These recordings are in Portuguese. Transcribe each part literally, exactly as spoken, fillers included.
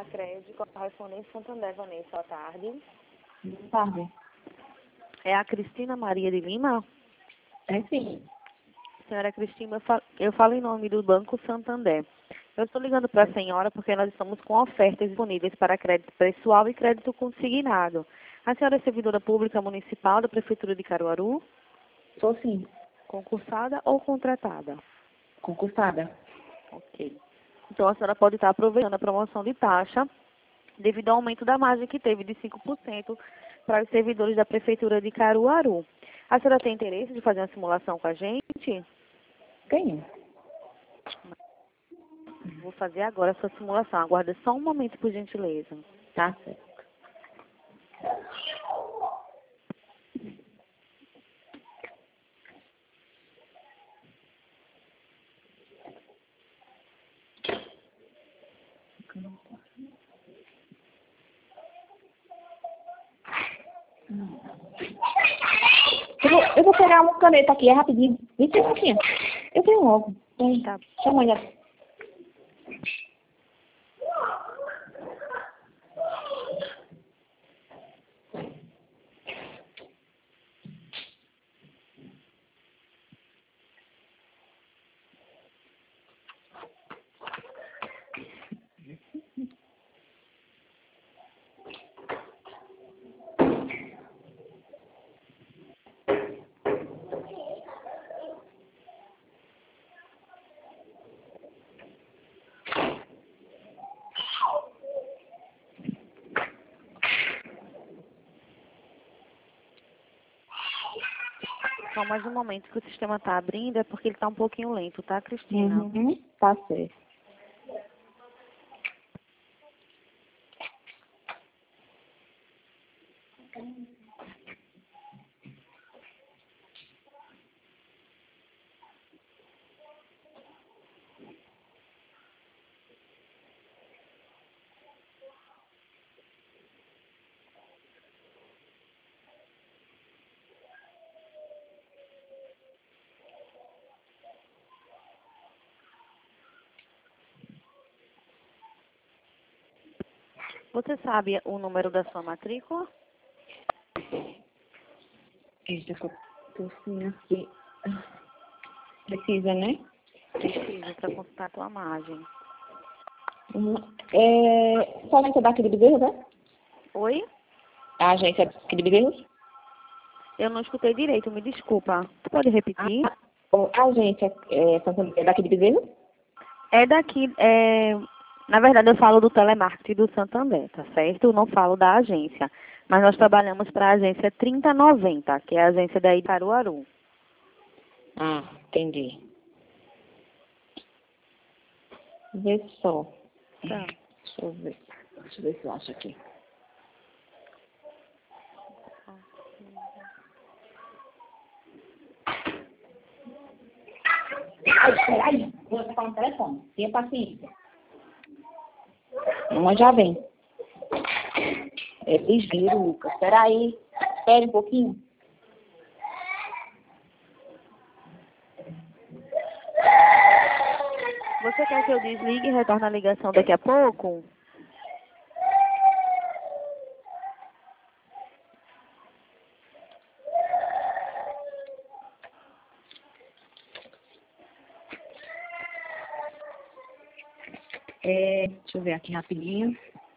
Sicredi, correspondente Santander, Vanessa, boa tarde. Boa tarde. É a Cristina Maria de Lima? É sim. Senhora Cristina, eu falo, eu falo em nome do Banco Santander. Eu estou ligando para a senhora porque nós estamos com ofertas disponíveis para crédito pessoal e crédito consignado. A senhora é servidora pública municipal da Prefeitura de Caruaru? Sou sim. Concursada ou contratada? Concursada. Ok. Então a senhora pode estar aproveitando a promoção de taxa devido ao aumento da margem que teve de cinco por cento para os servidores da Prefeitura de Caruaru. A senhora tem interesse de fazer uma simulação com a gente? Tenho. Vou fazer agora a sua simulação. Aguarda só um momento, por gentileza. Tá certo. Eu vou, eu vou pegar uma caneta aqui, é rapidinho. vinte minutinhos. Eu tenho logo. Tem. Tá. Chama ele. Só mais um momento que o sistema está abrindo, é porque ele está um pouquinho lento, tá, Cristina? Uhum. Tá certo. Você sabe o número da sua matrícula? Eita, que eu tô assim aqui. Precisa, né? Preciso para consultar a tua margem. Uhum. É, só a agência daqui de Bezerros, né? Oi? A agência daqui de Bezerros? Eu não escutei direito, me desculpa. Tu pode repetir? Ah, a agência é, Santander, daqui de Bezerros? É daqui, é... na verdade eu falo do telemarketing do Santander, tá certo? Eu não falo da agência. Mas nós trabalhamos para a agência trinta noventa, que é a agência daí de Caruaru. Ah, entendi. Vê só. Tá. Deixa eu ver. Deixa eu ver se eu acho aqui. Ai, peraí. Vou ficar no telefone. Tenha paciência. Uma já vem. É ligeiro, Lucas. Peraí. Espere um pouquinho. Você quer que eu desligue e retorne a ligação daqui a pouco? É, deixa eu ver aqui rapidinho.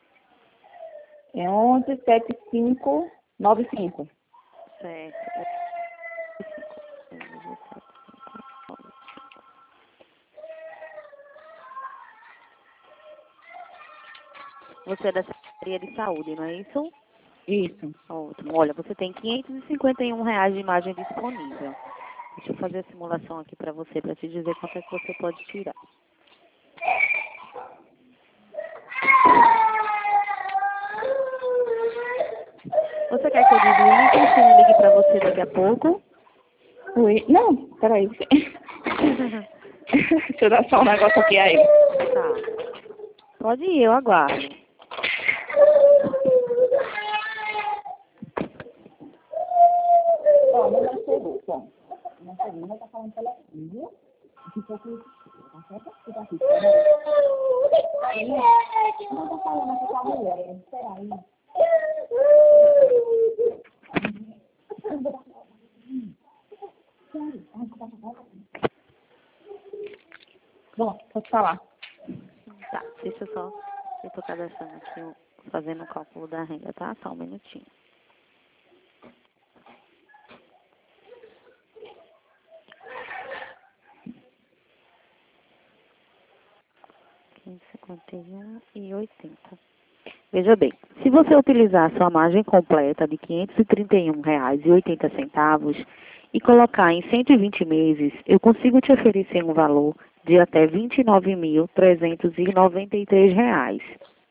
É onze sete cinco nove cinco. Certo. Você é da Secretaria de Saúde, não é isso? Isso. Ótimo. Olha, você tem quinhentos e cinquenta e um reais de imagem disponível. Deixa eu fazer a simulação aqui para você, para te dizer quanto é que você pode tirar. Você quer que eu desligue, Cristina, ligue para você daqui a pouco? Oi. Não, peraí. Deixa eu dar só um negócio aqui aí. Tá. Pode ir, eu aguardo. Ó, não vai ser bom. Bom, não sei, não vai estar falando telefone, viu? Se for que tá certo? Fica aqui. aí. Não tô falando com a mulher. Espera aí. Bom, pode falar. Tá, deixa eu só... Eu tô cadastrando aqui, o- fazendo o cálculo da renda, tá? Só um minutinho. quinhentos e cinquenta e um e oitenta. Veja bem, se você utilizar a sua margem completa de quinhentos e trinta e um reais e oitenta centavos e colocar em cento e vinte meses, eu consigo te oferecer um valor de até vinte e nove mil trezentos e noventa e três reais.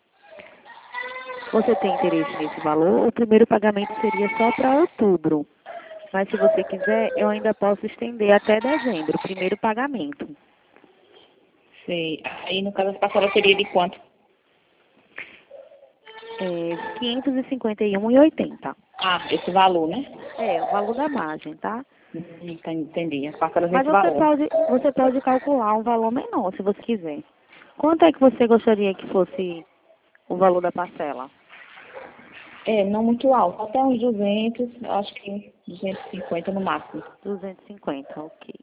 Você tem interesse nesse valor? O primeiro pagamento seria só para outubro. Mas se você quiser, eu ainda posso estender até dezembro, o primeiro pagamento. Sei. Aí, no caso, as parcelas seria de quanto? É quinhentos e cinquenta e um reais e oitenta centavos. Ah, esse valor, né? É, o valor da margem, tá? Hum, tá, entendi. As parcelas Mas desse você valor. pode, você pode calcular um valor menor, se você quiser. Quanto é que você gostaria que fosse o valor da parcela? É, não muito alto. Até uns duzentos, acho que duzentos e cinquenta no máximo. duzentos e cinquenta, ok.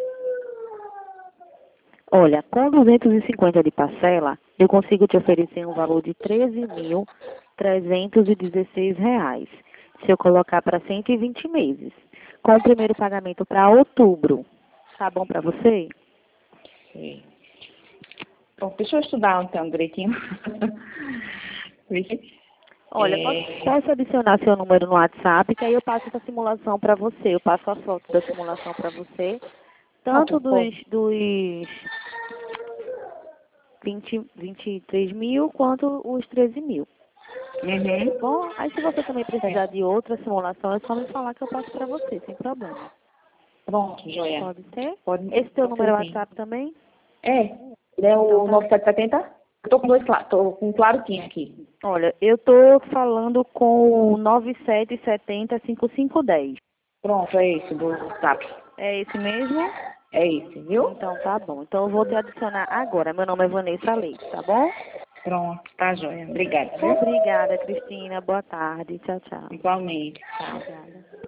Olha, com duzentos e cinquenta de parcela, eu consigo te oferecer um valor de treze mil trezentos e dezesseis reais. Se eu colocar para cento e vinte meses. Com o primeiro pagamento para outubro. Tá bom para você? Sei. Bom, deixa eu estudar então direitinho. Vixe. Olha, É, posso, posso adicionar seu número no WhatsApp, que aí eu passo essa simulação para você. Eu passo a foto da simulação para você. pronto, Tanto pô. dos, dos vinte, vinte e três mil quanto os treze mil. Uhum. Bom, aí se você também precisar Certo. de outra simulação, é só me falar que eu passo para você, sem problema. Pronto, joia. Pode ser? Pode, Esse teu pode número ser é sim. WhatsApp também? É, ele é Então o tá. nove sete sete zero? Eu tô com dois, cla- tô com um clarotinho aqui. Olha, eu tô falando com o nove sete sete zero cinco cinco um zero. Pronto, é esse do WhatsApp. É esse mesmo? É esse, viu? Então tá bom. Então eu vou te adicionar agora. Meu nome é Vanessa Leite, tá bom? Pronto, tá joia. Obrigada, viu? Obrigada, Cristina. Boa tarde. Tchau, tchau. Igualmente. Tchau. Obrigada.